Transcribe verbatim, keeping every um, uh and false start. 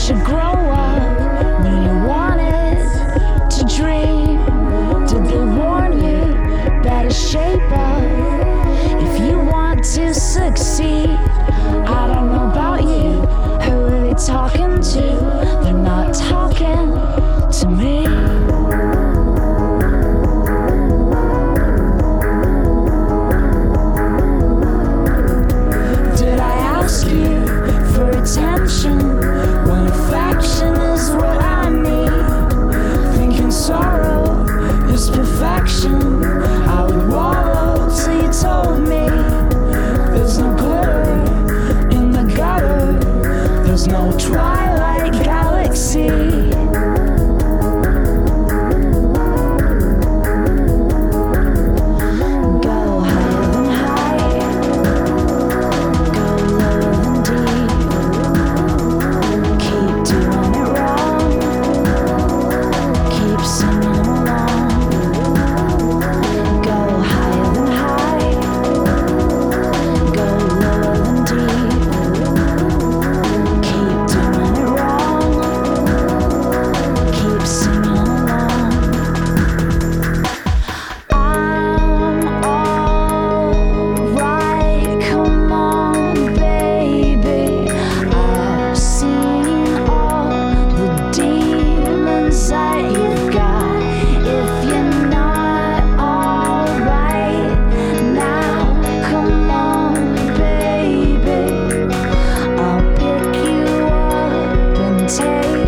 you grow up when you wanted to dream? Did they warn you better shape up if you want to succeed? I don't know about you, who are they talking to? They're not talking to me. Did I ask you for attention when affection is what I need? Thinking sorrow is perfection, I would wallow till you told me there's no glitter in the gutter, there's no twilight galaxy. Go higher than high, go lower than deep. Keep doing it wrong, keep singing along. Go higher than high, go lower than deep. Keep doing it wrong, keep singing along. I'm alright, come on, baby. I've seen all the demons that you've got. If you're not alright now, come on, baby. I'll pick you up and take